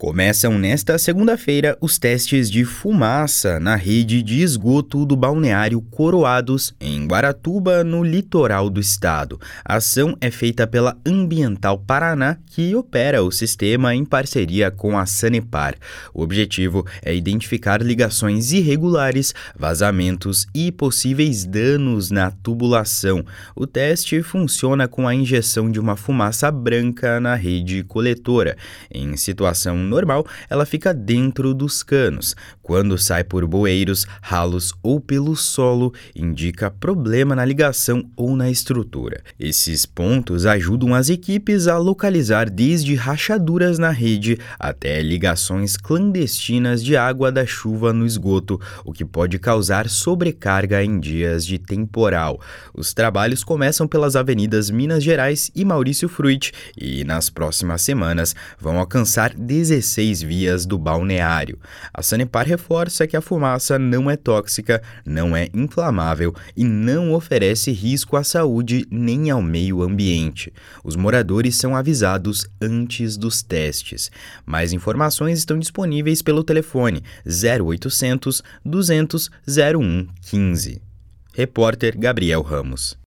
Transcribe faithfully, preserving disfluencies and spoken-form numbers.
Começam nesta segunda-feira os testes de fumaça na rede de esgoto do balneário Coroados, em Guaratuba, no litoral do estado. A ação é feita pela Ambiental Paraná, que opera o sistema em parceria com a Sanepar. O objetivo é identificar ligações irregulares, vazamentos e possíveis danos na tubulação. O teste funciona com a injeção de uma fumaça branca na rede coletora. Em situação normal, ela fica dentro dos canos. Quando sai por bueiros, ralos ou pelo solo, indica problema na ligação ou na estrutura. Esses pontos ajudam as equipes a localizar desde rachaduras na rede até ligações clandestinas de água da chuva no esgoto, o que pode causar sobrecarga em dias de temporal. Os trabalhos começam pelas avenidas Minas Gerais e Maurício Fruit e, nas próximas semanas, vão alcançar dezesseis vias do balneário. A Sanepar reforça que a fumaça não é tóxica, não é inflamável e não oferece risco à saúde nem ao meio ambiente. Os moradores são avisados antes dos testes. Mais informações estão disponíveis pelo telefone zero oitocentos, duzentos, zero um quinze. Repórter Gabriel Ramos.